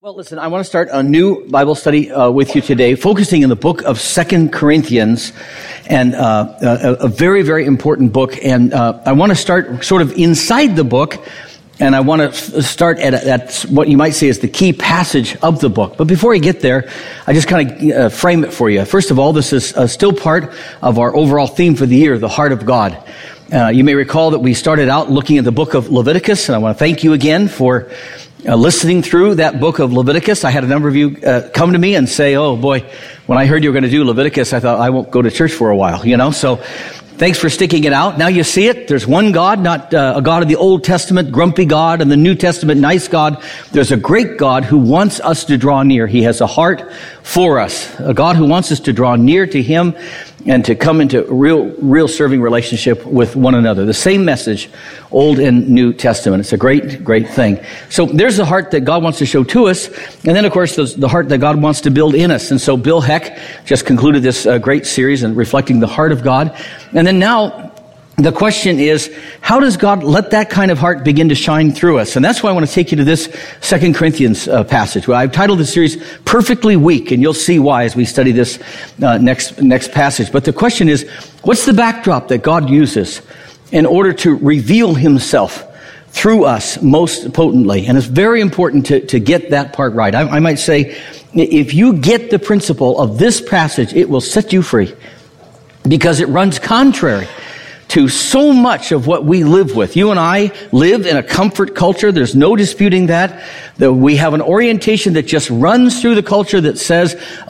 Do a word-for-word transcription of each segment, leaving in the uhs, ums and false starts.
Well, listen, I want to start a new Bible study uh, with you today, focusing in the book of Second Corinthians, and uh, a, a very, very important book. And uh, I want to start sort of inside the book, and I want to start at, at what you might say is the key passage of the book. But before I get there, I just kind of uh, frame it for you. First of all, this is uh, still part of our overall theme for the year, the heart of God. Uh, you may recall that we started out looking at the book of Leviticus, and I want to thank you again for Uh, listening through that book of Leviticus. I had a number of you uh, come to me and say, oh boy, when I heard you were going to do Leviticus, I thought I won't go to church for a while, you know, so thanks for sticking it out. Now you see it. There's one God, not uh, a God of the Old Testament, grumpy God, and the New Testament, nice God. There's a great God who wants us to draw near. He has a heart for us, a God who wants us to draw near to Him and to come into real, real serving relationship with one another. The same message, Old and New Testament. It's a great, great thing. So there's the heart that God wants to show to us. And then, of course, there's the heart that God wants to build in us. And so Bill Heck just concluded this uh, great series and reflecting the heart of God. And then now, the question is, how does God let that kind of heart begin to shine through us? And that's why I want to take you to this Second Corinthians uh, passage. Well, I've titled the series Perfectly Weak, and you'll see why as we study this uh, next next passage. But the question is, what's the backdrop that God uses in order to reveal Himself through us most potently? And it's very important to, to get that part right. I, I might say, if you get the principle of this passage, it will set you free, because it runs contrary to so much of what we live with. You and I live in a comfort culture. There's no disputing that. That we have an orientation that just runs through the culture that says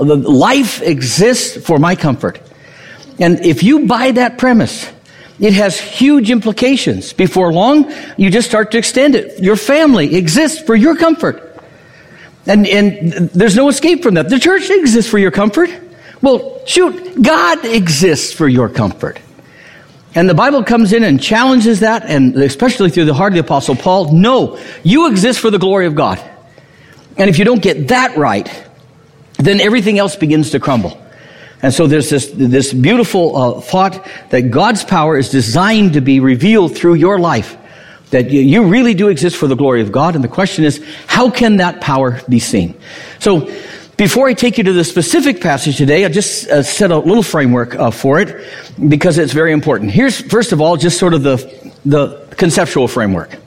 life exists for my comfort. And if you buy that premise, it has huge implications. Before long, you just start to extend it. Your family exists for your comfort. And, and there's no escape from that. The church exists for your comfort. Well, shoot, God exists for your comfort. And the Bible comes in and challenges that, and especially through the heart of the Apostle Paul. No, you exist for the glory of God. And if you don't get that right, then everything else begins to crumble. And so there's this, this beautiful uh, thought that God's power is designed to be revealed through your life. That you, you really do exist for the glory of God. And the question is, how can that power be seen? So, before I take you to the specific passage today, I just uh, set a little framework uh, for it, because it's very important. Here's, first of all, just sort of the, the conceptual framework.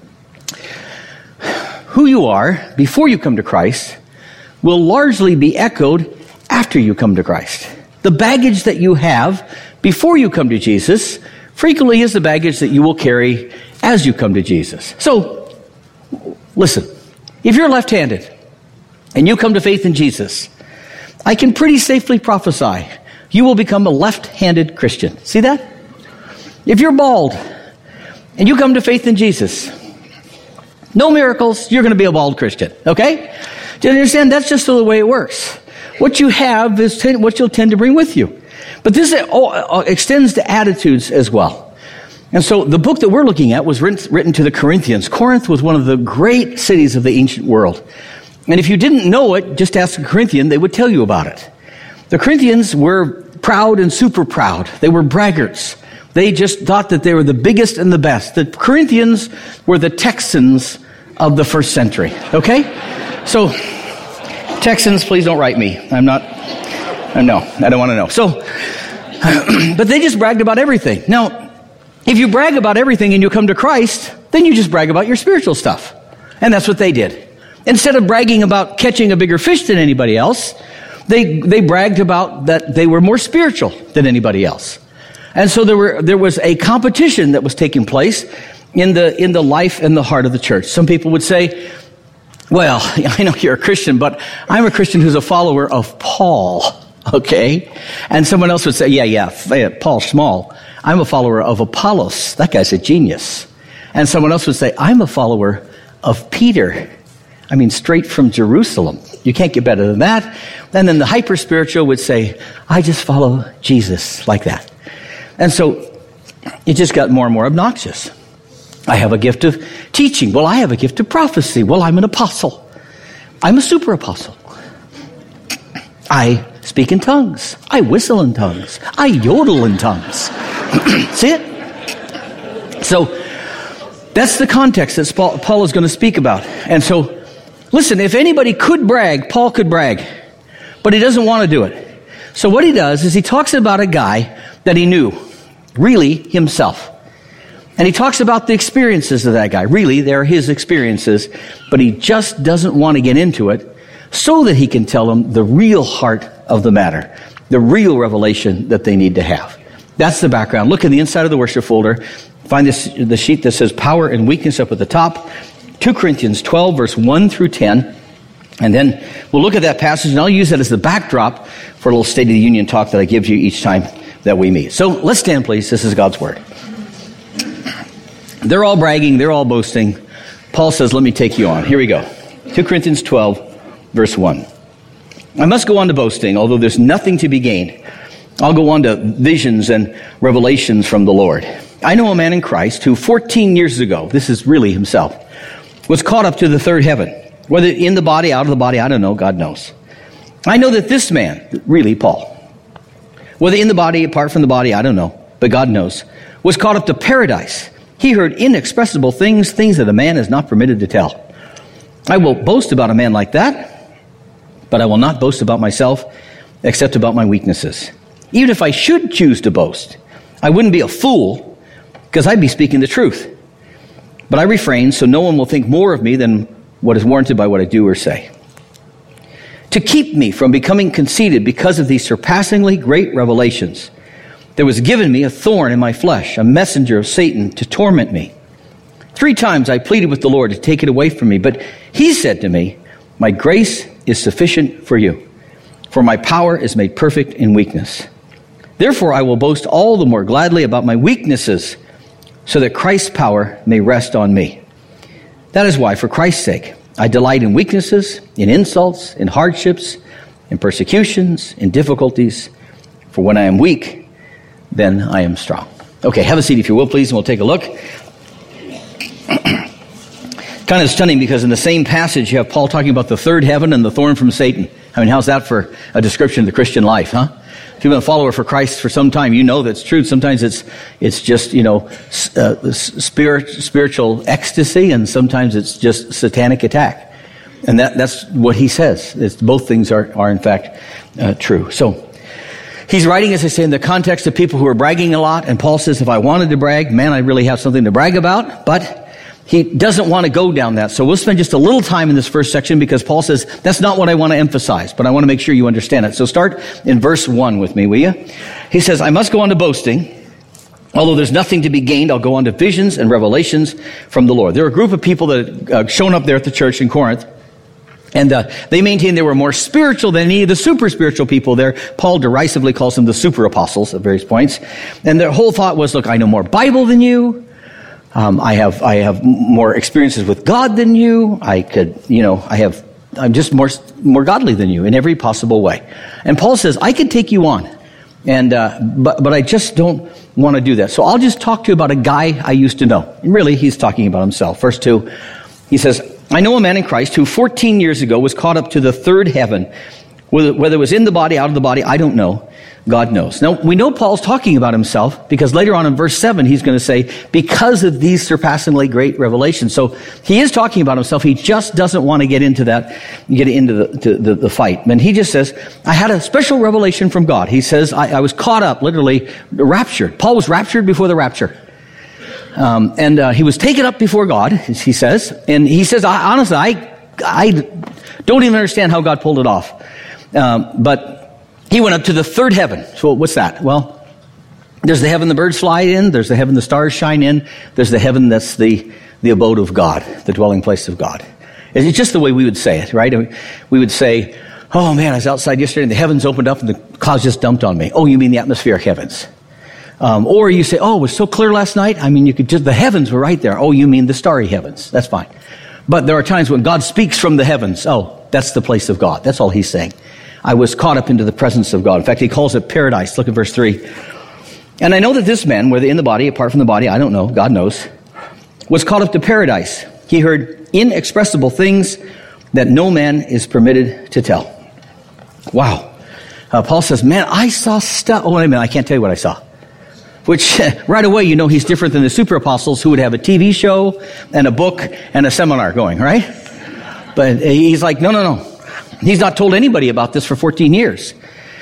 Who you are before you come to Christ will largely be echoed after you come to Christ. The baggage that you have before you come to Jesus frequently is the baggage that you will carry as you come to Jesus. So, listen, if you're left-handed, and you come to faith in Jesus, I can pretty safely prophesy you will become a left-handed Christian. See that? If you're bald and you come to faith in Jesus, no miracles, you're going to be a bald Christian. Okay? Do you understand? That's just the way it works. What you have is ten, what you'll tend to bring with you. But this uh, extends to attitudes as well. And so the book that we're looking at was written, written to the Corinthians. Corinth was one of the great cities of the ancient world. And if you didn't know it, just ask a Corinthian, they would tell you about it. The Corinthians were proud and super proud. They were braggarts. They just thought that they were the biggest and the best. The Corinthians were the Texans of the first century. Okay? So, Texans, please don't write me. I'm not, uh, no, I don't want to know. So, but they just bragged about everything. Now, if you brag about everything and you come to Christ, then you just brag about your spiritual stuff. And that's what they did. Instead of bragging about catching a bigger fish than anybody else, they they bragged about that they were more spiritual than anybody else. And so there were there was a competition that was taking place in the in the life and the heart of the church. Some people would say, well, I know you're a Christian, but I'm a Christian who's a follower of Paul, okay? And someone else would say, yeah, yeah, Paul Small. I'm a follower of Apollos. That guy's a genius. And someone else would say, I'm a follower of Peter. I mean, straight from Jerusalem. You can't get better than that. And then the hyper-spiritual would say, I just follow Jesus, like that. And so it just got more and more obnoxious. I have a gift of teaching. Well, I have a gift of prophecy. Well, I'm an apostle. I'm a super apostle. I speak in tongues. I whistle in tongues. I yodel in tongues. See it? So that's the context that Paul is going to speak about. And so Listen, if anybody could brag, Paul could brag, but he doesn't want to do it. So what he does is he talks about a guy that he knew, really himself. And he talks about the experiences of that guy. Really, they're his experiences, but he just doesn't want to get into it so that he can tell them the real heart of the matter, the real revelation that they need to have. That's the background. Look in the inside of the worship folder. Find this, the sheet that says Power and Weakness up at the top. Second Corinthians twelve, verse one through ten. And then we'll look at that passage, and I'll use that as the backdrop for a little State of the Union talk that I give you each time that we meet. So let's stand, please. This is God's Word. They're all bragging. They're all boasting. Paul says, let me take you on. Here we go. Second Corinthians twelve, verse one. I must go on to boasting, although there's nothing to be gained. I'll go on to visions and revelations from the Lord. I know a man in Christ who fourteen years ago, this is really himself, was caught up to the third heaven. Whether in the body, out of the body, I don't know, God knows. I know that this man, really Paul, whether in the body, apart from the body, I don't know, but God knows, was caught up to paradise. He heard inexpressible things, things that a man is not permitted to tell. I will boast about a man like that, but I will not boast about myself, except about my weaknesses. Even if I should choose to boast, I wouldn't be a fool, because I'd be speaking the truth. But I refrain so no one will think more of me than what is warranted by what I do or say. To keep me from becoming conceited because of these surpassingly great revelations, there was given me a thorn in my flesh, a messenger of Satan to torment me. Three times I pleaded with the Lord to take it away from me, but he said to me, my grace is sufficient for you, for my power is made perfect in weakness. Therefore I will boast all the more gladly about my weaknesses, so that Christ's power may rest on me. That is why, for Christ's sake, I delight in weaknesses, in insults, in hardships, in persecutions, in difficulties. For when I am weak, then I am strong. Okay, have a seat if you will, please, and we'll take a look. Kind of stunning because in the same passage you have Paul talking about the third heaven and the thorn from Satan. I mean, how's that for a description of the Christian life, huh? If you've been a follower for Christ for some time, you know that's true. Sometimes it's it's just, you know, uh, spirit, spiritual ecstasy, and sometimes it's just satanic attack. And that that's what he says. It's, both things are, are in fact, uh, true. So he's writing, as I say, in the context of people who are bragging a lot, and Paul says, if I wanted to brag, man, I really have something to brag about, but he doesn't want to go down that. So we'll spend just a little time in this first section because Paul says, that's not what I want to emphasize, but I want to make sure you understand it. So start in verse one with me, will you? He says, I must go on to boasting. Although there's nothing to be gained, I'll go on to visions and revelations from the Lord. There were a group of people that had uh, shown up there at the church in Corinth, and uh, they maintained they were more spiritual than any of the super spiritual people there. Paul derisively calls them the super apostles at various points. And their whole thought was, look, I know more Bible than you. Um, I have I have more experiences with God than you. I could, you know, I have I'm just more more godly than you in every possible way. And Paul says, I could take you on, and uh, but but I just don't want to do that. So I'll just talk to you about a guy I used to know. And really, he's talking about himself. Verse two, he says, I know a man in Christ who fourteen years ago was caught up to the third heaven. Whether, whether it was in the body, out of the body, I don't know. God knows. Now, we know Paul's talking about himself because later on in verse seven, he's going to say, because of these surpassingly great revelations. So he is talking about himself. He just doesn't want to get into that, get into the, to the, the fight. And he just says, I had a special revelation from God. He says, I, I was caught up, literally raptured. Paul was raptured before the rapture. Um, and uh, he was taken up before God, as he says. And he says, I, honestly, I, I don't even understand how God pulled it off. Um, but he went up to the third heaven. So what's that? Well, there's the heaven the birds fly in. There's the heaven the stars shine in. There's the heaven that's the, the abode of God, the dwelling place of God. It's just the way we would say it, right? We would say, oh man, I was outside yesterday and the heavens opened up and the clouds just dumped on me. Oh, you mean the atmospheric heavens. Um, or you say, oh, it was so clear last night. I mean, you could just, the heavens were right there. Oh, you mean the starry heavens. That's fine. But there are times when God speaks from the heavens. Oh, that's the place of God. That's all he's saying. I was caught up into the presence of God. In fact, he calls it paradise. Look at verse three. And I know that this man, whether in the body, apart from the body, I don't know, God knows, was caught up to paradise. He heard inexpressible things that no man is permitted to tell. Wow. Uh, Paul says, man, I saw stuff. Oh, wait a minute, I can't tell you what I saw. Which, right away, you know he's different than the super apostles who would have a T V show and a book and a seminar going, right? But he's like, no, no, no. He's not told anybody about this for fourteen years.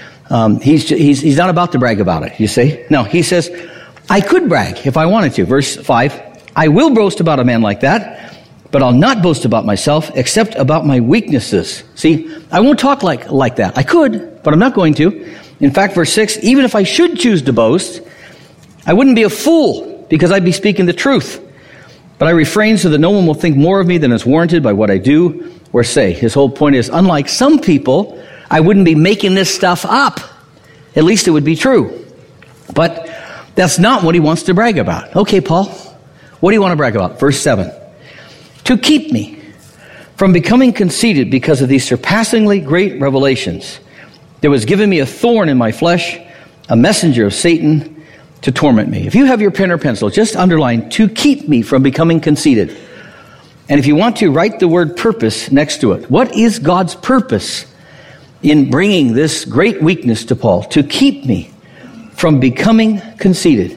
Um, he's, he's, he's not about to brag about it, you see. No, he says, I could brag if I wanted to. Verse five, I will boast about a man like that, but I'll not boast about myself except about my weaknesses. See, I won't talk like, like that. I could, but I'm not going to. In fact, verse six, even if I should choose to boast, I wouldn't be a fool because I'd be speaking the truth. But I refrain so that no one will think more of me than is warranted by what I do or say. His whole point is, unlike some people, I wouldn't be making this stuff up. At least it would be true. But that's not what he wants to brag about. Okay, Paul, what do you want to brag about? Verse seven. To keep me from becoming conceited because of these surpassingly great revelations, there was given me a thorn in my flesh, a messenger of Satan to torment me. If you have your pen or pencil, just underline, to keep me from becoming conceited. And if you want to, write the word purpose next to it. What is God's purpose in bringing this great weakness to Paul? To keep me from becoming conceited.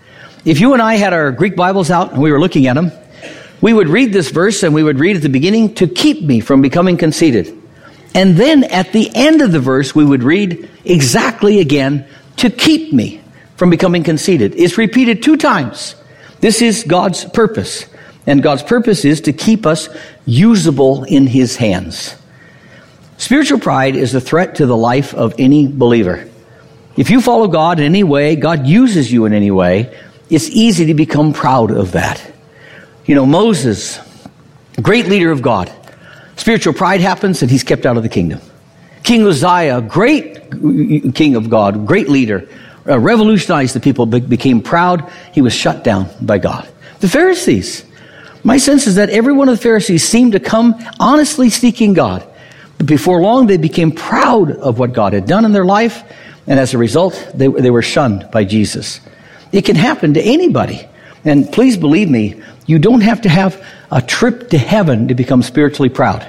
If you and I had our Greek Bibles out and we were looking at them, we would read this verse and we would read at the beginning, to keep me from becoming conceited. And then at the end of the verse, we would read exactly again, to keep me from becoming conceited. It's repeated two times. This is God's purpose. And God's purpose is to keep us usable in His hands. Spiritual pride is a threat to the life of any believer. If you follow God in any way, God uses you in any way, it's easy to become proud of that. You know, Moses, great leader of God. Spiritual pride happens and he's kept out of the kingdom. King Uzziah, great king of God, great leader, uh, revolutionized the people, be- became proud. He was shut down by God. The Pharisees, my sense is that every one of the Pharisees seemed to come honestly seeking God. But before long, they became proud of what God had done in their life. And as a result, they, they were shunned by Jesus. It can happen to anybody. And please believe me, you don't have to have a trip to heaven to become spiritually proud.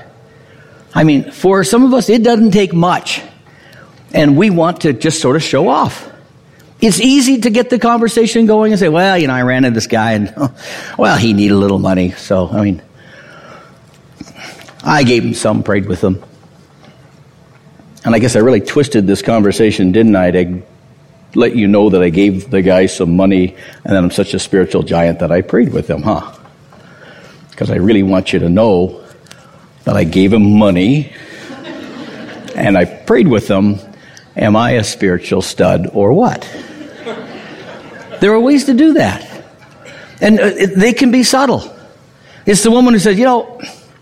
I mean, for some of us, it doesn't take much. And we want to just sort of show off. It's easy to get the conversation going and say, well, you know, I ran into this guy and, well, he needed a little money. So, I mean, I gave him some, prayed with him. And I guess I really twisted this conversation, didn't I, to let you know that I gave the guy some money and that I'm such a spiritual giant that I prayed with him, huh? Because I really want you to know that I gave him money and I prayed with him. Am I a spiritual stud or what? There are ways to do that. And uh, they can be subtle. It's the woman who said, you know,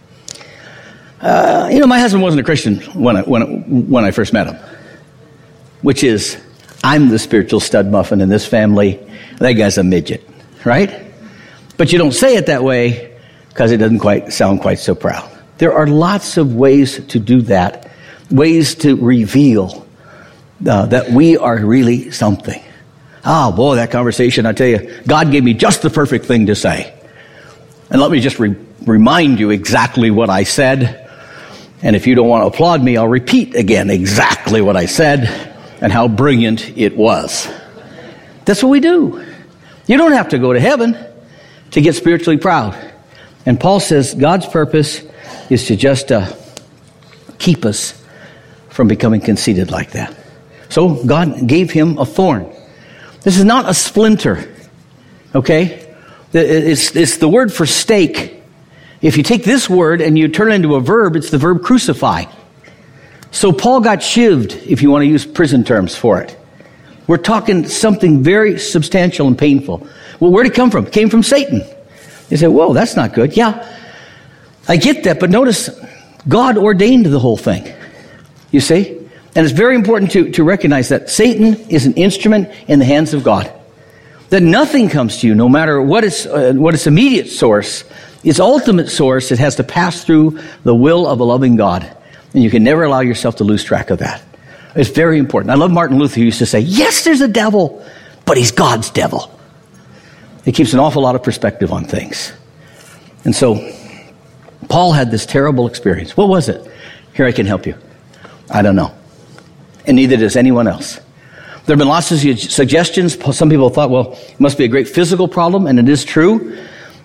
uh, you know, my husband wasn't a Christian when I, when, when I first met him. Which is, I'm the spiritual stud muffin in this family. That guy's a midget, right? But you don't say it that way because it doesn't quite sound quite so proud. There are lots of ways to do that. Ways to reveal uh, that we are really something. Oh, boy, that conversation, I tell you, God gave me just the perfect thing to say. And let me just re- remind you exactly what I said. And if you don't want to applaud me, I'll repeat again exactly what I said and how brilliant it was. That's what we do. You don't have to go to heaven to get spiritually proud. And Paul says God's purpose is to just uh, keep us from becoming conceited like that. So God gave him a thorn. This is not a splinter, okay? It's, it's the word for stake. If you take this word and you turn it into a verb, it's the verb crucify. So Paul got shivved, if you want to use prison terms for it. We're talking something very substantial and painful. Well, where did it come from? It came from Satan. You say, whoa, that's not good. Yeah, I get that, but notice God ordained the whole thing. You see? And it's very important to, to recognize that Satan is an instrument in the hands of God. That nothing comes to you, no matter what its, uh, what its immediate source, its ultimate source, it has to pass through the will of a loving God. And you can never allow yourself to lose track of that. It's very important. I love Martin Luther, who used to say, yes, there's a devil, but he's God's devil. It keeps an awful lot of perspective on things. And so, Paul had this terrible experience. What was it? Here, I can help you. I don't know. And neither does anyone else. There have been lots of suggestions. Some people thought, well, it must be a great physical problem, and it is true.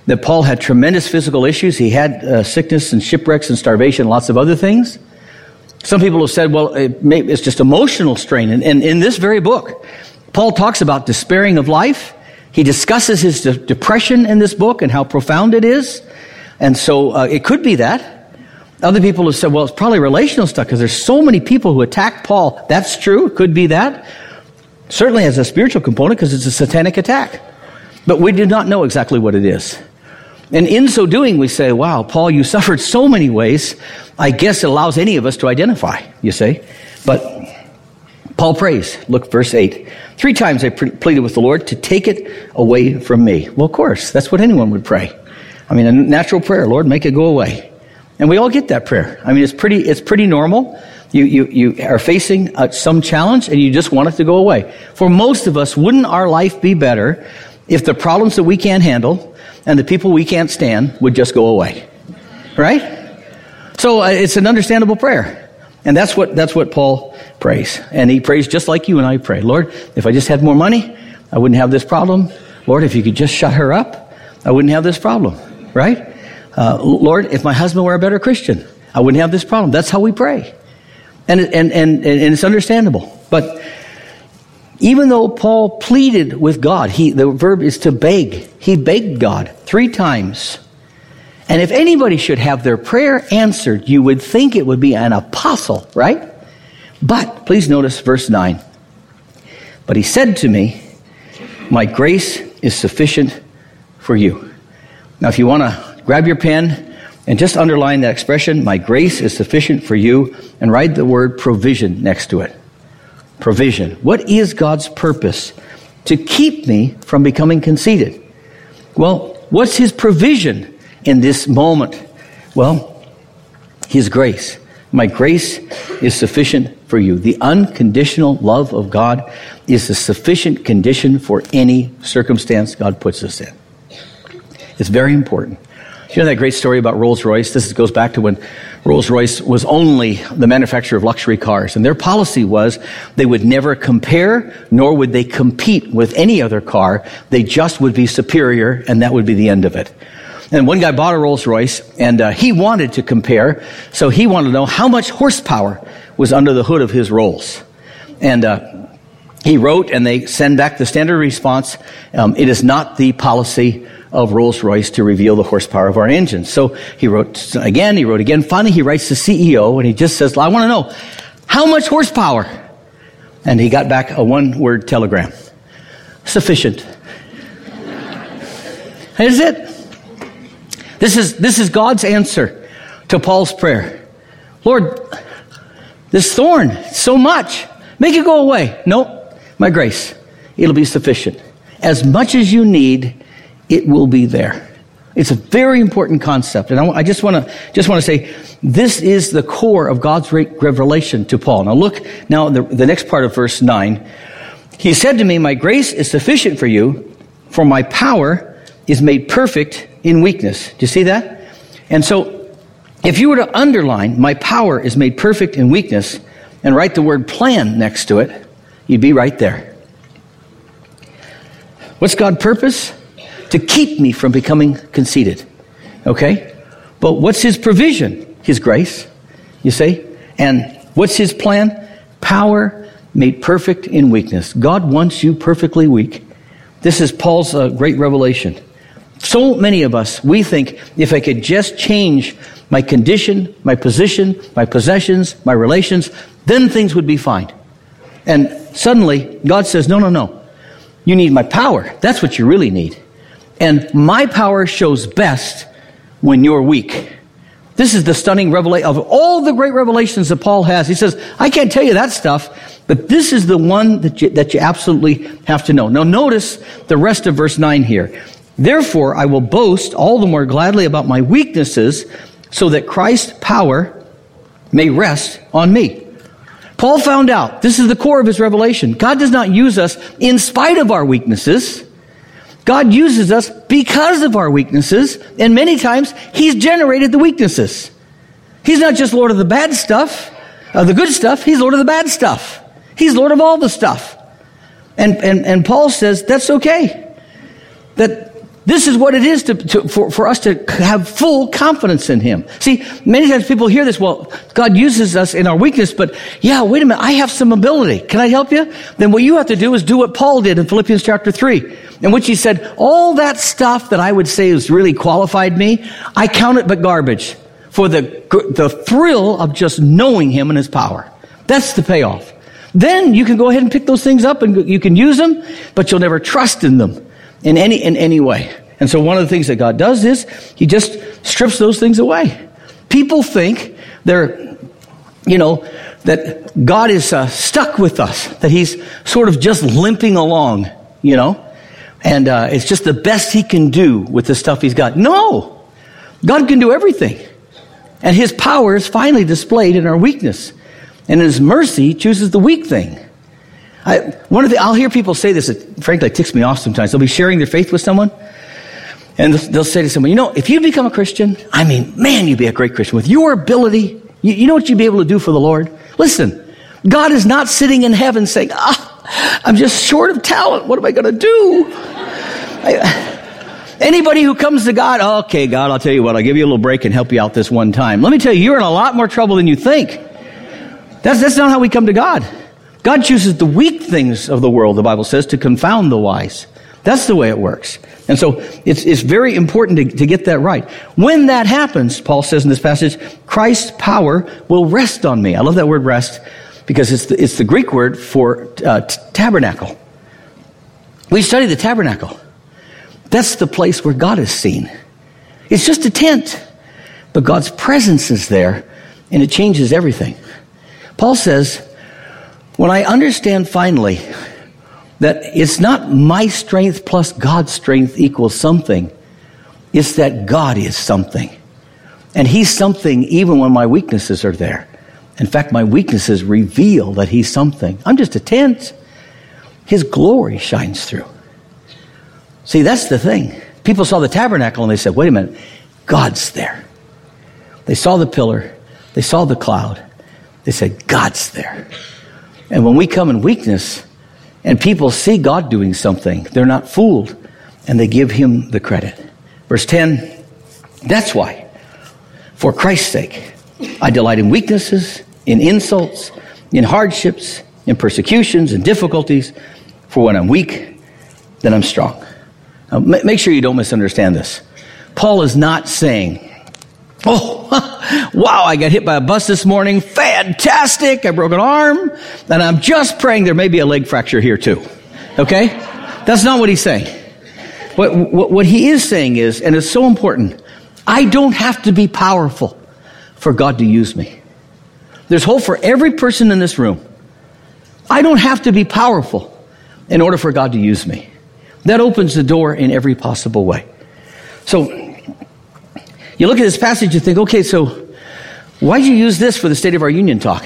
that Paul had tremendous physical issues. He had uh, sickness and shipwrecks and starvation, lots of other things. Some people have said, well, it may, it's just emotional strain. And, and in this very book, Paul talks about despairing of life. He discusses his de- depression in this book and how profound it is. And so uh, it could be that. Other people have said, well, it's probably relational stuff because there's so many people who attack Paul. That's true. It could be that. Certainly has a spiritual component because it's a satanic attack. But we do not know exactly what it is. And in so doing, we say, wow, Paul, you suffered so many ways. I guess it allows any of us to identify, you say. But Paul prays. Look, verse eight. Three times I pleaded with the Lord to take it away from me. Well, of course, that's what anyone would pray. I mean, a natural prayer, Lord, make it go away. And we all get that prayer. I mean, it's pretty, it's pretty normal. You, you, you are facing uh, some challenge and you just want it to go away. For most of us, wouldn't our life be better if the problems that we can't handle and the people we can't stand would just go away? Right? So uh, it's an understandable prayer. And that's what, that's what Paul prays. And he prays just like you and I pray. Lord, if I just had more money, I wouldn't have this problem. Lord, if you could just shut her up, I wouldn't have this problem. Right? Uh, Lord, if my husband were a better Christian, I wouldn't have this problem. That's how we pray. And, and, and, and it's understandable. But even though Paul pleaded with God, he, the verb is to beg. He begged God three times. And if anybody should have their prayer answered, you would think it would be an apostle, right? But please notice verse nine. But he said to me, my grace is sufficient for you. Now, if you want to grab your pen and just underline that expression, my grace is sufficient for you, and write the word provision next to it. Provision. What is God's purpose? To keep me from becoming conceited. Well, what's his provision in this moment? Well, his grace. My grace is sufficient for you. The unconditional love of God is a sufficient condition for any circumstance God puts us in. It's very important. You know that great story about Rolls-Royce? This goes back to when Rolls-Royce was only the manufacturer of luxury cars. And their policy was they would never compare, nor would they compete with any other car. They just would be superior, and that would be the end of it. And one guy bought a Rolls-Royce, and uh, he wanted to compare, so he wanted to know how much horsepower was under the hood of his Rolls. And uh, he wrote, and they send back the standard response, um, it is not the policy of Rolls-Royce to reveal the horsepower of our engines. So he wrote again, he wrote again. Finally, he writes to C E O, and he just says, I want to know, how much horsepower? And he got back a one-word telegram. Sufficient. Is it? This is, this is God's answer to Paul's prayer. Lord, this thorn, so much. Make it go away. No, my grace, it'll be sufficient. As much as you need, it will be there. It's a very important concept. And I, I just want to just want to say, this is the core of God's revelation to Paul. Now look, now the, the next part of verse nine. He said to me, my grace is sufficient for you, for my power is made perfect in weakness. Do you see that? And so, if you were to underline, my power is made perfect in weakness, and write the word plan next to it, you'd be right there. What's God's purpose? To keep me from becoming conceited. Okay? But what's his provision? His grace, you see? And what's his plan? Power made perfect in weakness. God wants you perfectly weak. This is Paul's uh, great revelation. So many of us, we think, if I could just change my condition, my position, my possessions, my relations, then things would be fine. And suddenly, God says, no, no, no. You need my power. That's what you really need. And my power shows best when you're weak. This is the stunning revelation of all the great revelations that Paul has. He says, I can't tell you that stuff, but this is the one that you, that you absolutely have to know. Now notice the rest of verse nine here. Therefore, I will boast all the more gladly about my weaknesses, so that Christ's power may rest on me. Paul found out, this is the core of his revelation, God does not use us in spite of our weaknesses. God uses us because of our weaknesses, and many times he's generated the weaknesses. He's not just Lord of the bad stuff, uh, the good stuff, he's Lord of the bad stuff. He's Lord of all the stuff. And, and, and Paul says, that's okay. That This is what it is to, to, for, for us to have full confidence in him. See, many times people hear this, well, God uses us in our weakness, but yeah, wait a minute, I have some ability. Can I help you? Then what you have to do is do what Paul did in Philippians chapter three, in which he said, all that stuff that I would say has really qualified me, I count it but garbage for the, the thrill of just knowing him and his power. That's the payoff. Then you can go ahead and pick those things up and you can use them, but you'll never trust in them in any in any way. And so one of the things that God does is he just strips those things away. People think they're, you know, that God is uh, stuck with us, that he's sort of just limping along, you know, and uh, it's just the best he can do with the stuff he's got. No, God can do everything. And his power is finally displayed in our weakness. And in his mercy, chooses the weak thing. I, one of the, I'll hear people say this, it frankly it ticks me off sometimes. They'll be sharing their faith with someone, and they'll, they'll say to someone, you know, if you become a Christian, I mean, man, you'd be a great Christian. With your ability, you, you know what you'd be able to do for the Lord? Listen, God is not sitting in heaven saying, ah, I'm just short of talent. What am I going to do? I, anybody who comes to God, oh, okay, God, I'll tell you what, I'll give you a little break and help you out this one time. Let me tell you, you're in a lot more trouble than you think. That's, that's not how we come to God. God chooses the weak things of the world, the Bible says, to confound the wise. That's the way it works. And so it's, it's very important to, to get that right. When that happens, Paul says in this passage, Christ's power will rest on me. I love that word rest because it's the, it's the Greek word for uh, t- tabernacle. We study the tabernacle. That's the place where God is seen. It's just a tent, but God's presence is there and it changes everything. Paul says, when I understand finally that it's not my strength plus God's strength equals something, it's that God is something. And he's something even when my weaknesses are there. In fact, my weaknesses reveal that he's something. I'm just a tent. His glory shines through. See, that's the thing. People saw the tabernacle and they said, wait a minute, God's there. They saw the pillar. They saw the cloud. They said, God's there. And when we come in weakness and people see God doing something, they're not fooled and they give him the credit. Verse ten, that's why, for Christ's sake, I delight in weaknesses, in insults, in hardships, in persecutions, in difficulties. For when I'm weak, then I'm strong. Now, make sure you don't misunderstand this. Paul is not saying, oh, wow, I got hit by a bus this morning. Fantastic. I broke an arm. And I'm just praying there may be a leg fracture here too. Okay? That's not what he's saying. What, what, what he is saying is, and it's so important, I don't have to be powerful for God to use me. There's hope for every person in this room. I don't have to be powerful in order for God to use me. That opens the door in every possible way. So, you look at this passage and think, okay, so why'd you use this for the State of Our Union talk?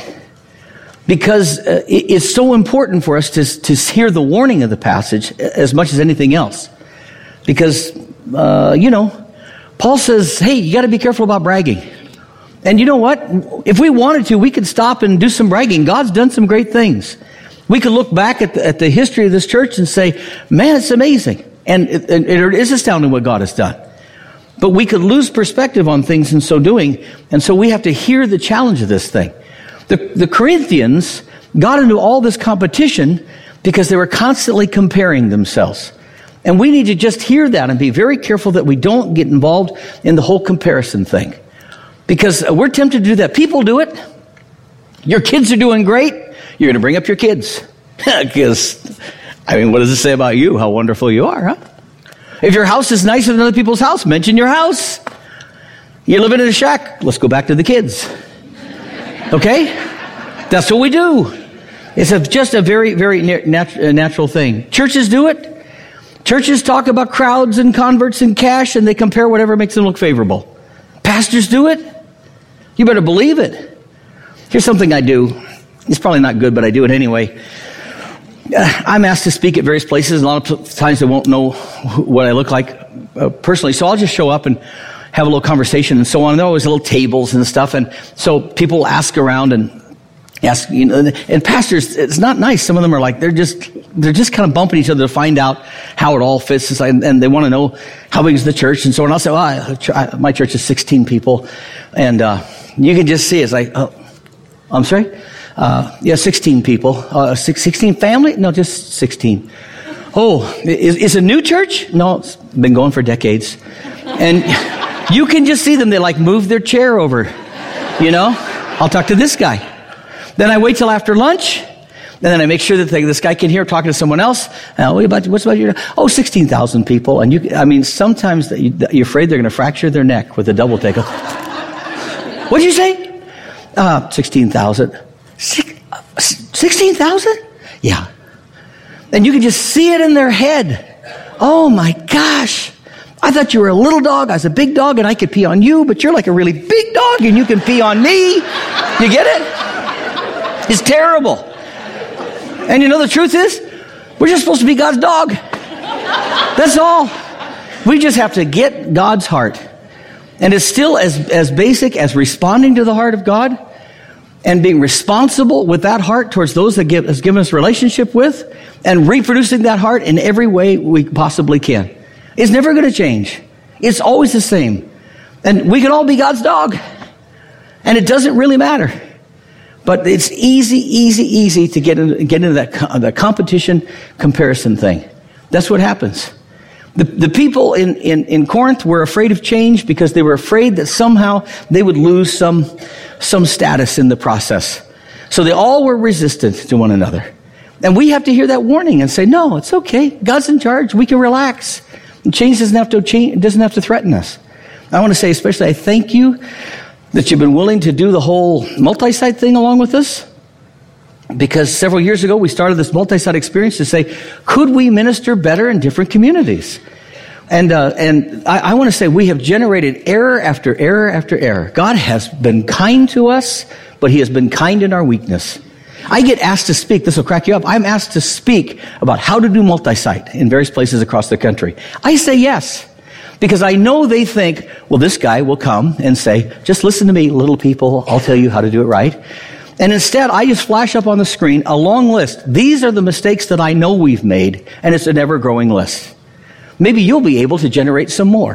Because uh, it, it's so important for us to, to hear the warning of the passage as much as anything else. Because, uh, you know, Paul says, hey, you got to be careful about bragging. And you know what? If we wanted to, we could stop and do some bragging. God's done some great things. We could look back at the, at the history of this church and say, man, it's amazing. And it, it is astounding what God has done. But we could lose perspective on things in so doing. And so we have to hear the challenge of this thing. The, the Corinthians got into all this competition because they were constantly comparing themselves. And we need to just hear that and be very careful that we don't get involved in the whole comparison thing. Because we're tempted to do that. People do it. Your kids are doing great. You're going to bring up your kids. Because, I mean, what does it say about you? How wonderful you are, huh? If your house is nicer than other people's house, mention your house. You're living in a shack. Let's go back to the kids. Okay? That's what we do. It's a, just a very, very nat- natural thing. Churches do it. Churches talk about crowds and converts and cash, and they compare whatever makes them look favorable. Pastors do it. You better believe it. Here's something I do. It's probably not good, but I do it anyway. Uh, I'm asked to speak at various places. A lot of times they won't know what I look like uh, personally. So I'll just show up and have a little conversation and so on. And there are always little tables and stuff. And so people ask around and Yes, you know, and pastors, it's not nice. Some of them are like, they're just, they're just kind of bumping each other to find out how it all fits. It's like, and they want to know how big is the church and so on. I'll say, well, I, my church is sixteen people. And, uh, you can just see it's like, oh, I'm sorry? Uh, yeah, sixteen people. Uh, sixteen family? No, just sixteen. Oh, is, is a new church? No, it's been going for decades. And you can just see them. They like move their chair over, you know? I'll talk to this guy. Then I wait till after lunch, and then I make sure that they, this guy can hear talking to someone else. Uh, what about, what's about your, oh, sixteen thousand people. And you, I mean, sometimes you, you're afraid they're going to fracture their neck with a double take. What did you say? Uh, sixteen thousand. sixteen thousand? Yeah. And you can just see it in their head. Oh my gosh. I thought you were a little dog. I was a big dog and I could pee on you, but you're like a really big dog and you can pee on me. You get it? It's terrible. And you know the truth is, we're just supposed to be God's dog. That's all. We just have to get God's heart. And it's still as, as basic as responding to the heart of God and being responsible with that heart towards those that give, has given us a relationship with and reproducing that heart in every way we possibly can. It's never going to change. It's always the same. And we can all be God's dog. And it doesn't really matter. But it's easy, easy, easy to get into, get into that, that competition comparison thing. That's what happens. The, the people in, in, in Corinth were afraid of change because they were afraid that somehow they would lose some, some status in the process. So they all were resistant to one another. And we have to hear that warning and say, no, it's okay. God's in charge. We can relax. And change doesn't have to change, doesn't have to threaten us. I want to say especially I thank you that you've been willing to do the whole multi-site thing along with us. Because several years ago, we started this multi-site experience to say, could we minister better in different communities? And uh, and I, I want to say we have generated error after error after error. God has been kind to us, but he has been kind in our weakness. I get asked to speak. This will crack you up. I'm asked to speak about how to do multi-site in various places across the country. I say yes. Because I know they think, well, this guy will come and say, just listen to me, little people. I'll tell you how to do it right. And instead, I just flash up on the screen a long list. These are the mistakes that I know we've made, and it's an ever-growing list. Maybe you'll be able to generate some more.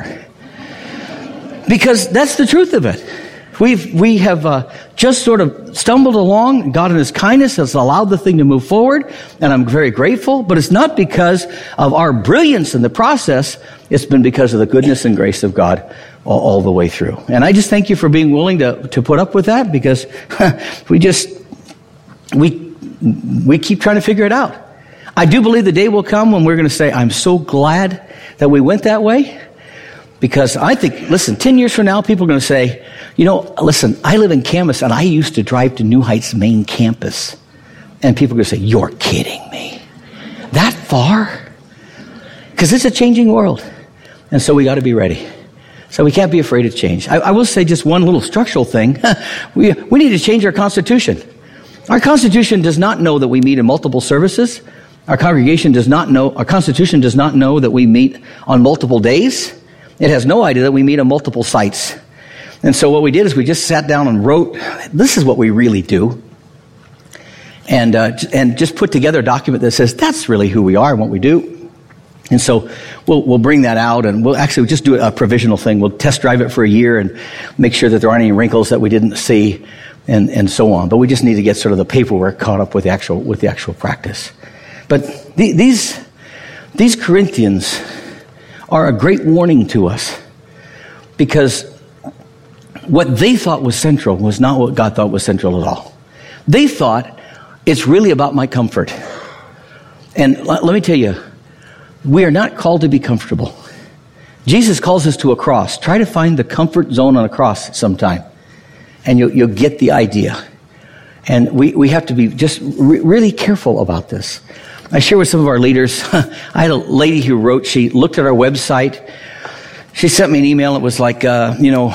Because that's the truth of it. We've, we have uh, just sort of stumbled along. God in his kindness has allowed the thing to move forward, and I'm very grateful. But it's not because of our brilliance in the process. It's been because of the goodness and grace of God all, all the way through. And I just thank you for being willing to, to put up with that, because we just, we, we keep trying to figure it out. I do believe the day will come when we're going to say, I'm so glad that we went that way. Because I think, listen, ten years from now, people are going to say, you know, listen, I live in Camas and I used to drive to New Heights main campus. And people are going to say, you're kidding me. That far? Because it's a changing world. And so we got to be ready. So we can't be afraid of change. I, I will say just one little structural thing. we, we need to change our Constitution. Our Constitution does not know that we meet in multiple services. Our congregation does not know, our Constitution does not know that we meet on multiple days. It has no idea that we meet on multiple sites. And so what we did is we just sat down and wrote, this is what we really do. And uh, and just put together a document that says, that's really who we are and what we do. And so we'll we'll bring that out, and we'll actually just do a provisional thing. We'll test drive it for a year and make sure that there aren't any wrinkles that we didn't see, and, and so on. But we just need to get sort of the paperwork caught up with the actual with the actual practice. But the, these these Corinthians are a great warning to us, because what they thought was central was not what God thought was central at all. They thought it's really about my comfort. And l- let me tell you, we are not called to be comfortable. Jesus calls us to a cross. Try to find the comfort zone on a cross sometime, and you'll, you'll get the idea. And we, we have to be just re- really careful about this. I share with some of our leaders. I had a lady who wrote, she looked at our website. She sent me an email. It was like, uh, you know,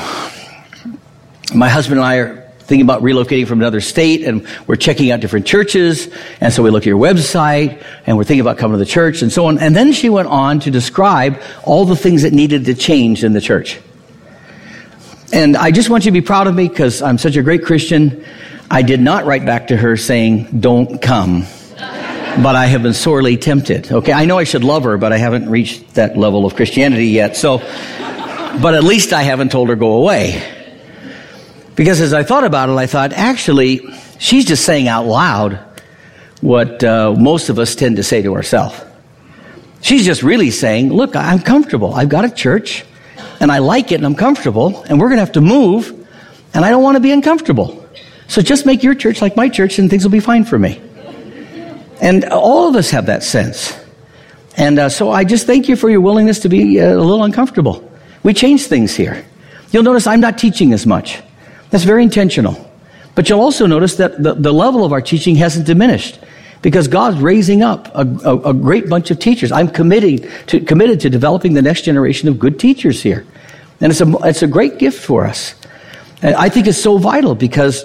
my husband and I are thinking about relocating from another state, and we're checking out different churches. And so we looked at your website, and we're thinking about coming to the church and so on. And then she went on to describe all the things that needed to change in the church. And I just want you to be proud of me, because I'm such a great Christian. I did not write back to her saying, don't come. But I have been sorely tempted. Okay, I know I should love her, but I haven't reached that level of Christianity yet. So, but at least I haven't told her go away. Because as I thought about it, I thought, actually, she's just saying out loud what uh, most of us tend to say to ourselves. She's just really saying, look, I'm comfortable. I've got a church, and I like it, and I'm comfortable, and we're going to have to move, and I don't want to be uncomfortable. So just make your church like my church, and things will be fine for me. And all of us have that sense. And uh, so I just thank you for your willingness to be uh, a little uncomfortable. We change things here. You'll notice I'm not teaching as much. That's very intentional. But you'll also notice that the, the level of our teaching hasn't diminished because God's raising up a, a, a great bunch of teachers. I'm committing to, committed to developing the next generation of good teachers here. And it's a, it's a great gift for us. And I think it's so vital because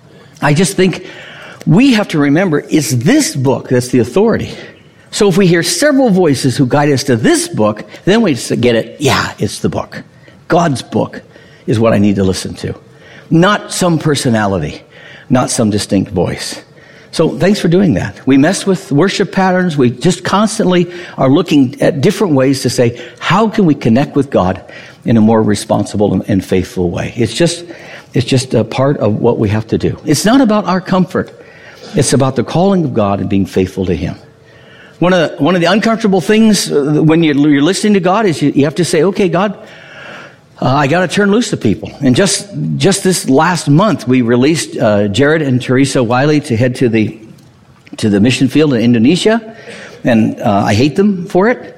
I just think we have to remember it's this book that's the authority. So if we hear several voices who guide us to this book, then we get it. Yeah, it's the book. God's book is what I need to listen to. Not some personality, not some distinct voice. So thanks for doing that. We mess with worship patterns. We just constantly are looking at different ways to say, how can we connect with God in a more responsible and faithful way? It's just, it's just a part of what we have to do. It's not about our comfort. It's about the calling of God and being faithful to Him. One of the, one of the uncomfortable things when you're, you're listening to God is you, you have to say, okay, God, uh, I got to turn loose to people. And just just this last month, we released uh, Jared and Teresa Wiley to head to the to the mission field in Indonesia, and uh, I hate them for it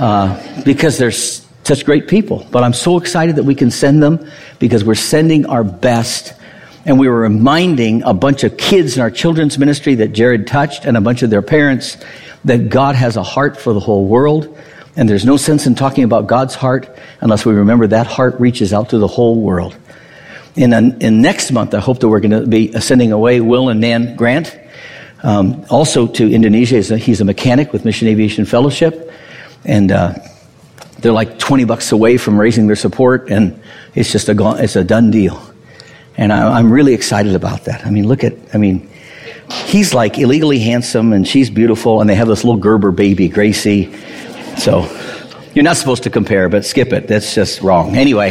uh, because they're such great people. But I'm so excited that we can send them because we're sending our best. And we were reminding a bunch of kids in our children's ministry that Jared touched and a bunch of their parents that God has a heart for the whole world. And there's no sense in talking about God's heart unless we remember that heart reaches out to the whole world. In, in next month, I hope that we're going to be sending away Will and Nan Grant, um, also to Indonesia. He's a, he's a mechanic with Mission Aviation Fellowship. And uh, they're like twenty bucks away from raising their support. And it's just a, it's a done deal. And I, I'm really excited about that. I mean, look at, I mean, he's like illegally handsome and she's beautiful and they have this little Gerber baby, Gracie. So you're not supposed to compare, but skip it. That's just wrong. Anyway,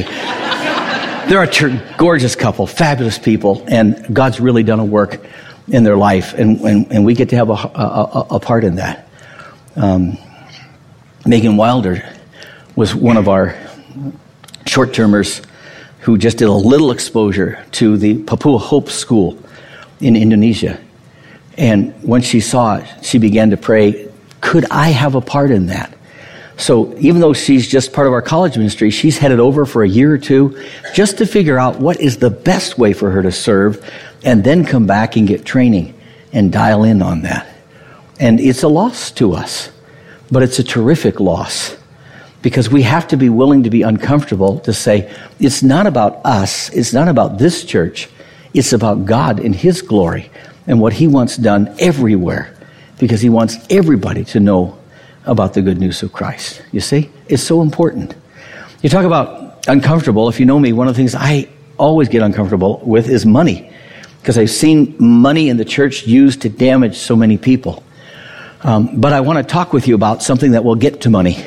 they're a ter- gorgeous couple, fabulous people, and God's really done a work in their life, and, and, and we get to have a, a, a part in that. Um, Megan Wilder was one of our short-termers who just did a little exposure to the Papua Hope School in Indonesia. And when she saw it, she began to pray, could I have a part in that? So even though she's just part of our college ministry, she's headed over for a year or two just to figure out what is the best way for her to serve and then come back and get training and dial in on that. And it's a loss to us, but it's a terrific loss. Because we have to be willing to be uncomfortable to say, it's not about us, it's not about this church, it's about God and His glory and what He wants done everywhere. Because He wants everybody to know about the good news of Christ. You see? It's so important. You talk about uncomfortable. If you know me, one of the things I always get uncomfortable with is money. Because I've seen money in the church used to damage so many people. Um, but I want to talk with you about something that will get to money.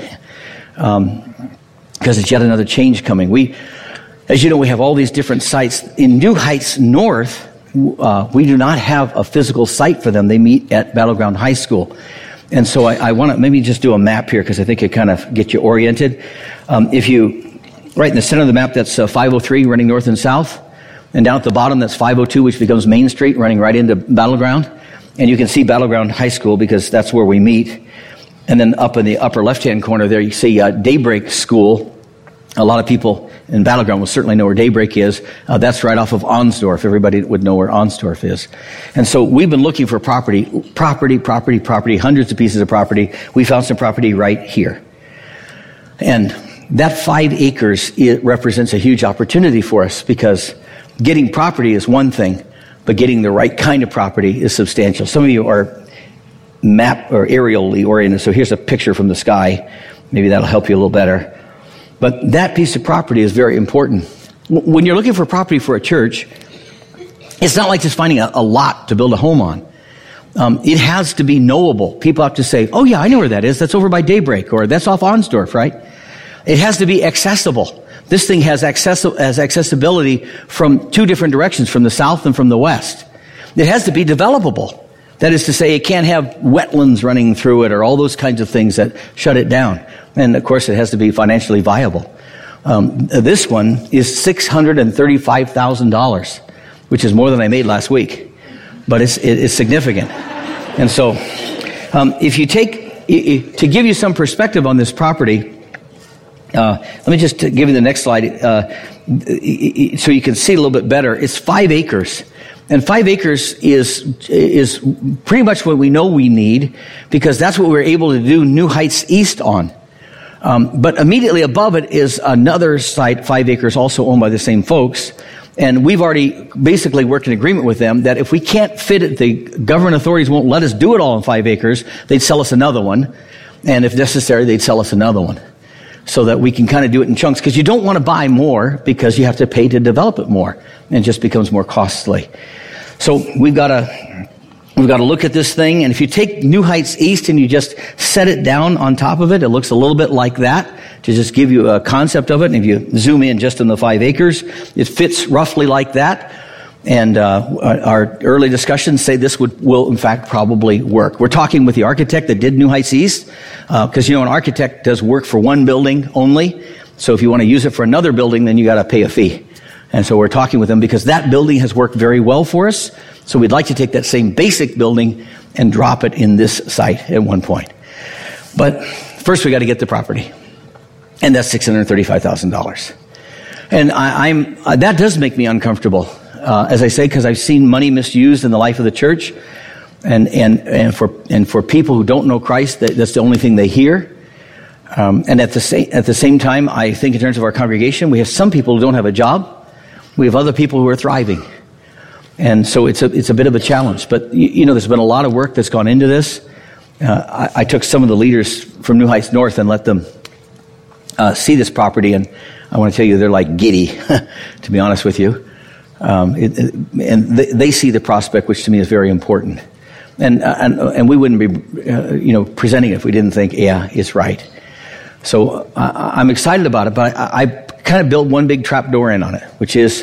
Um, because it's yet another change coming. We, as you know, we have all these different sites. In New Heights North, uh, we do not have a physical site for them. They meet at Battleground High School. And so I, I want to maybe just do a map here because I think it kind of gets you oriented. Um, if you, right in the center of the map, that's uh, five oh three running north and south. And down at the bottom, that's five oh two, which becomes Main Street, running right into Battleground. And you can see Battleground High School because that's where we meet. And then up in the upper left-hand corner there, you see uh, Daybreak School. A lot of people in Battleground will certainly know where Daybreak is. Uh, that's right off of Onsdorf. Everybody would know where Onsdorf is. And so we've been looking for property, property, property, property, hundreds of pieces of property. We found some property right here. And that five acres, it represents a huge opportunity for us because getting property is one thing, but getting the right kind of property is substantial. Some of you are map or aerially oriented. So here's a picture from the sky. Maybe that'll help you a little better. But that piece of property is very important. When you're looking for property for a church, It's not like just finding a, a lot to build a home on. Um, it has to be knowable. People have to say, oh yeah, I know where that is. That's over by Daybreak, or that's off Onsdorf, right? It has to be accessible. This thing has, access- has accessibility from two different directions, from the south and from the west. It has to be developable. That is to say, it can't have wetlands running through it or all those kinds of things that shut it down. And of course, it has to be financially viable. Um, this one is six hundred thirty-five thousand dollars, which is more than I made last week. But it's, it, it's significant. And so, um, if you take, to give you some perspective on this property, uh, let me just give you the next slide, uh, so you can see it a little bit better. It's five acres. And five acres is, is pretty much what we know we need, because that's what we were able to do New Heights East on. Um, but immediately above it is another site, five acres, also owned by the same folks. And we've already basically worked in agreement with them that if we can't fit it, the government authorities won't let us do it all in five acres. They'd sell us another one. And if necessary, they'd sell us another one, so that we can kind of do it in chunks. Because you don't want to buy more, because you have to pay to develop it more. And it just becomes more costly. So we've got to, we've got to look at this thing. And if you take New Heights East and you just set it down on top of it, it looks a little bit like that, to just give you a concept of it. And if you zoom in just in the five acres, it fits roughly like that. And uh, our early discussions say this would will in fact probably work. We're talking with the architect that did New Heights East, because uh, you know an architect does work for one building only. So if you want to use it for another building, then you got to pay a fee. And so we're talking with them because that building has worked very well for us. So we'd like to take that same basic building and drop it in this site at one point. But first we got to get the property. And that's six hundred thirty-five thousand dollars. And I, I'm uh, that does make me uncomfortable, uh, as I say, because I've seen money misused in the life of the church, and and and for and for people who don't know Christ, that, that's the only thing they hear. Um, and at the same at the same time, I think in terms of our congregation, we have some people who don't have a job. We have other people who are thriving, and so it's a it's a bit of a challenge. But you, you know, there's been a lot of work that's gone into this. Uh, I, I took some of the leaders from New Heights North and let them Uh, see this property, and I want to tell you, they're like giddy, to be honest with you. Um, it, it, and they, they see the prospect, which to me is very important. And uh, and, and we wouldn't be, uh, you know, presenting it if we didn't think, yeah, it's right. So uh, I'm excited about it, but I, I kind of built one big trap door in on it, which is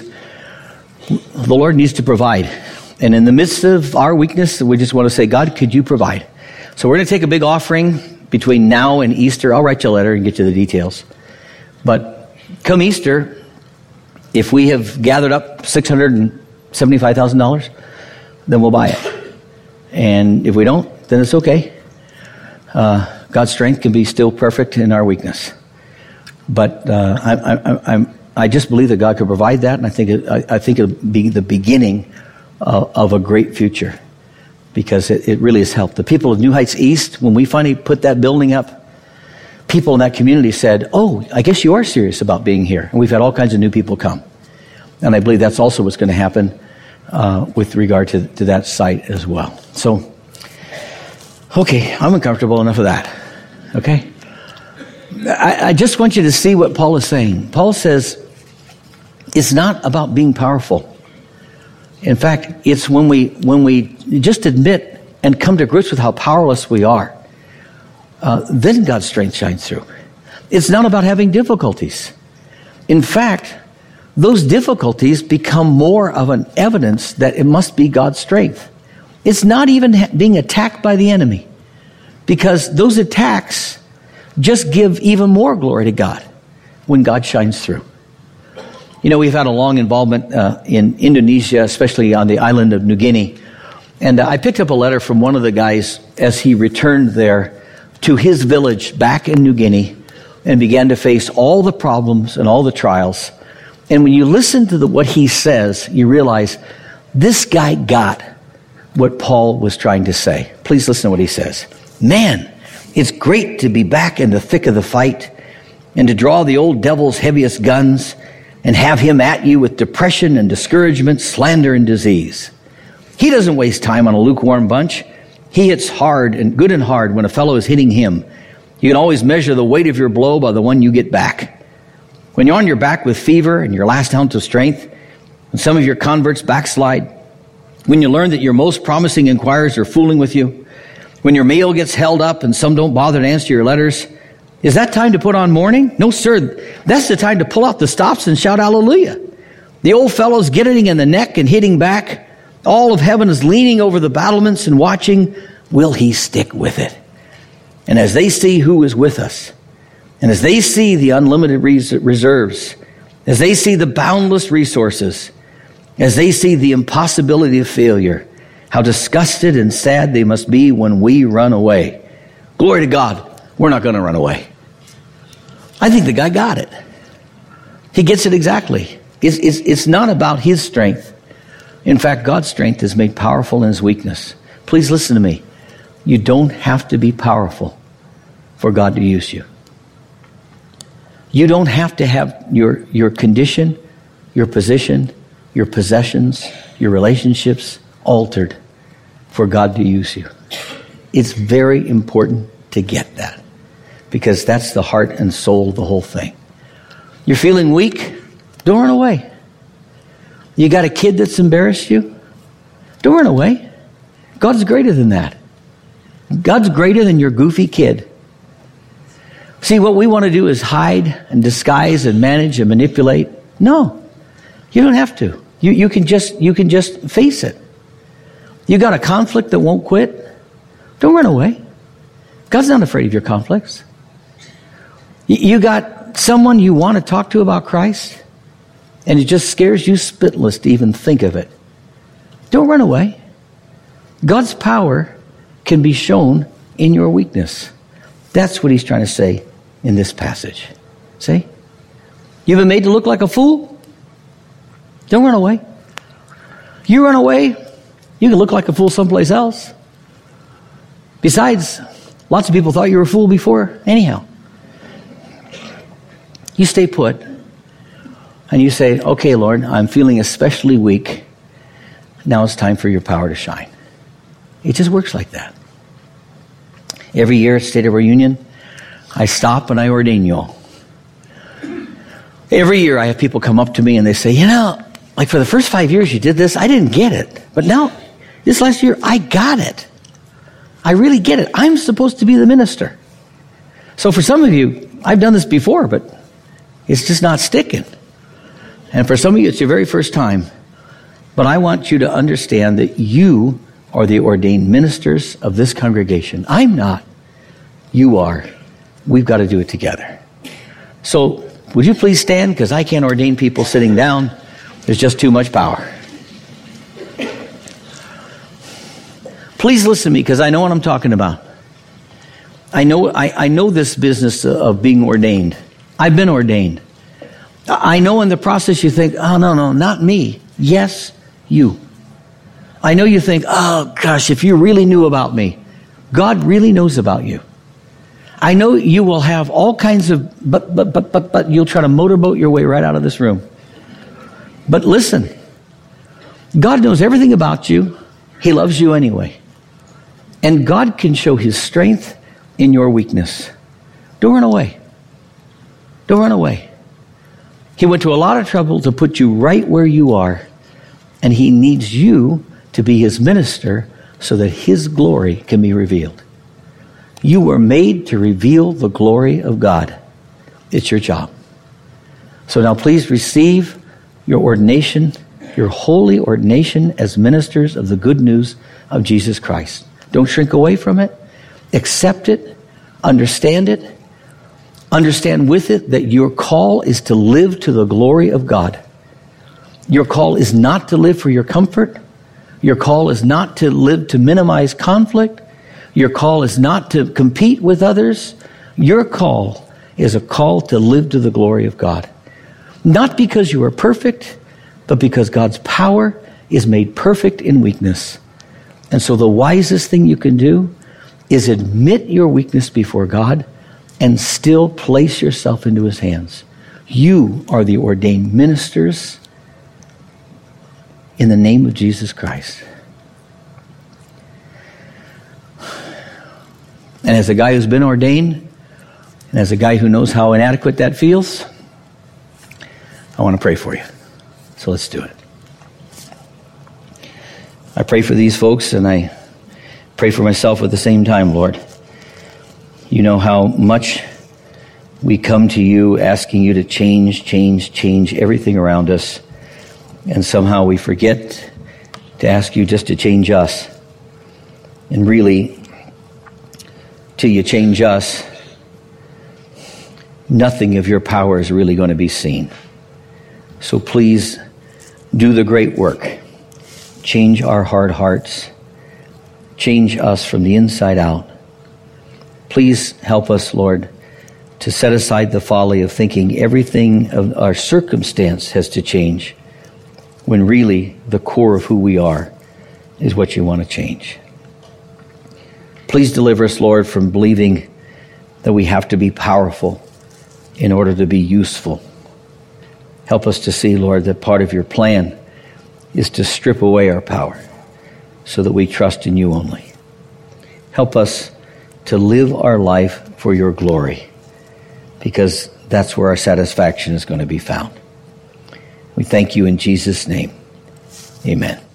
the Lord needs to provide. And in the midst of our weakness, we just want to say, God, could you provide? So we're going to take a big offering between now and Easter. I'll write you a letter and get you the details. But come Easter, if we have gathered up six hundred seventy-five thousand dollars, then we'll buy it. And if we don't, then it's okay. Uh, God's strength can be still perfect in our weakness. But uh, I, I, I'm, I just believe that God could provide that, and I think it, I, I think it'll be the beginning uh, of a great future. Because it, it really has helped. The people of New Heights East, when we finally put that building up, people in that community said, oh, I guess you are serious about being here. And we've had all kinds of new people come. And I believe that's also what's going to happen uh, with regard to, to that site as well. So, okay, I'm uncomfortable enough of that. Okay? I, I just want you to see what Paul is saying. Paul says, it's not about being powerful. In fact, it's when we when we just admit and come to grips with how powerless we are, uh, then God's strength shines through. It's not about having difficulties. In fact, those difficulties become more of an evidence that it must be God's strength. It's not even ha- being attacked by the enemy, because those attacks just give even more glory to God when God shines through. You know, we've had a long involvement uh, in Indonesia, especially on the island of New Guinea. And uh, I picked up a letter from one of the guys as he returned there to his village back in New Guinea and began to face all the problems and all the trials. And when you listen to the, what he says, you realize this guy got what Paul was trying to say. Please listen to what he says. Man, it's great to be back in the thick of the fight and to draw the old devil's heaviest guns and have him at you with depression and discouragement, slander and disease. He doesn't waste time on a lukewarm bunch. He hits hard and good and hard when a fellow is hitting him. You can always measure the weight of your blow by the one you get back. When you're on your back with fever and your last ounce of strength, and some of your converts backslide, When you learn that your most promising inquirers are fooling with you? When your mail gets held up and some don't bother to answer your letters? Is that time to put on mourning? No, sir. That's the time to pull out the stops and shout hallelujah. The old fellow's getting in the neck and hitting back. All of heaven is leaning over the battlements and watching. Will he stick with it? And as they see who is with us, and as they see the unlimited res- reserves, as they see the boundless resources, as they see the impossibility of failure, how disgusted and sad they must be when we run away. Glory to God, we're not going to run away. I think the guy got it. He gets it exactly. It's, it's, it's not about his strength. In fact, God's strength is made powerful in his weakness. Please listen to me. You don't have to be powerful for God to use you. You don't have to have your, your condition, your position, your possessions, your relationships altered for God to use you. It's very important to get that, because that's the heart and soul of the whole thing. You're feeling weak? Don't run away. You got a kid that's embarrassed you? Don't run away. God's greater than that. God's greater than your goofy kid. See, what we want to do is hide and disguise and manage and manipulate. No, you don't have to. You, you can just, you can just face it. You got a conflict that won't quit? Don't run away. God's not afraid of your conflicts. You, you got someone you want to talk to about Christ, and it just scares you spitless to even think of it. Don't run away. God's power can be shown in your weakness. That's what he's trying to say in this passage. See? You've been made to look like a fool? Don't run away. You run away, you can look like a fool someplace else. Besides, lots of people thought you were a fool before anyhow. You stay put, and you say, okay, Lord, I'm feeling especially weak. Now it's time for your power to shine. It just works like that. Every year at State of our Union, I stop and I ordain you all. Every year I have people come up to me and they say, you know, like for the first five years you did this, I didn't get it. But now, this last year, I got it. I really get it. I'm supposed to be the minister. So for some of you, I've done this before, but it's just not sticking. And for some of you, it's your very first time. But I want you to understand that you are the ordained ministers of this congregation. I'm not. You are. We've got to do it together. So would you please stand? Because I can't ordain people sitting down. There's just too much power. Please listen to me, because I know what I'm talking about. I know, I, I know this business of being ordained. I've been ordained. I know in the process you think, oh, no, no, not me. Yes, you. I know you think, oh, gosh, if you really knew about me. God really knows about you. I know you will have all kinds of, but, but, but, but, but, you'll try to motorboat your way right out of this room. But listen, God knows everything about you. He loves you anyway. And God can show his strength in your weakness. Don't run away. Don't run away. He went to a lot of trouble to put you right where you are. And he needs you to be his minister so that his glory can be revealed. You were made to reveal the glory of God. It's your job. So now please receive your ordination, your holy ordination as ministers of the good news of Jesus Christ. Don't shrink away from it. Accept it. Understand it. Understand with it that your call is to live to the glory of God. Your call is not to live for your comfort. Your call is not to live to minimize conflict. Your call is not to compete with others. Your call is a call to live to the glory of God. Not because you are perfect, but because God's power is made perfect in weakness. And so the wisest thing you can do is admit your weakness before God and still place yourself into his hands. You are the ordained ministers in the name of Jesus Christ. And as a guy who's been ordained, and as a guy who knows how inadequate that feels, I want to pray for you. So let's do it. I pray for these folks, and I pray for myself at the same time, Lord. You know how much we come to you asking you to change, change, change everything around us, and somehow we forget to ask you just to change us. And really, till you change us, nothing of your power is really going to be seen. So please do the great work. Change our hard hearts. Change us from the inside out. Please help us, Lord, to set aside the folly of thinking everything of our circumstance has to change, when really the core of who we are is what you want to change. Please deliver us, Lord, from believing that we have to be powerful in order to be useful. Help us to see, Lord, that part of your plan is to strip away our power so that we trust in you only. Help us to live our life for your glory, because that's where our satisfaction is going to be found. We thank you in Jesus' name. Amen.